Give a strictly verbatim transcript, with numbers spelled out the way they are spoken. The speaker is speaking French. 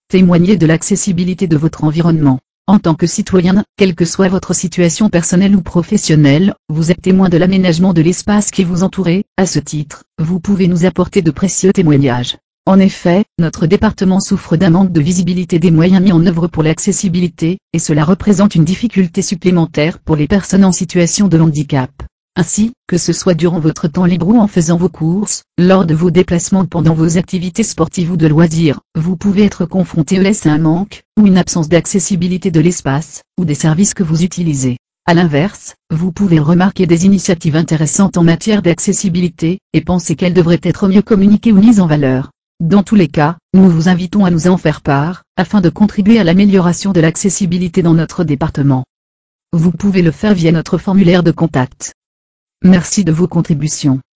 Témoignez de l'accessibilité de votre environnement. En tant que citoyen, quelle que soit votre situation personnelle ou professionnelle, vous êtes témoin de l'aménagement de l'espace qui vous entoure. À ce titre, vous pouvez nous apporter de précieux témoignages. En effet, notre département souffre d'un manque de visibilité des moyens mis en œuvre pour l'accessibilité, et cela représente une difficulté supplémentaire pour les personnes en situation de handicap. Ainsi, que ce soit durant votre temps libre ou en faisant vos courses, lors de vos déplacements ou pendant vos activités sportives ou de loisirs, vous pouvez être confronté à un manque, ou une absence d'accessibilité de l'espace, ou des services que vous utilisez. A l'inverse, vous pouvez remarquer des initiatives intéressantes en matière d'accessibilité, et penser qu'elles devraient être mieux communiquées ou mises en valeur. Dans tous les cas, nous vous invitons à nous en faire part, afin de contribuer à l'amélioration de l'accessibilité dans notre département. Vous pouvez le faire via notre formulaire de contact. Merci de vos contributions.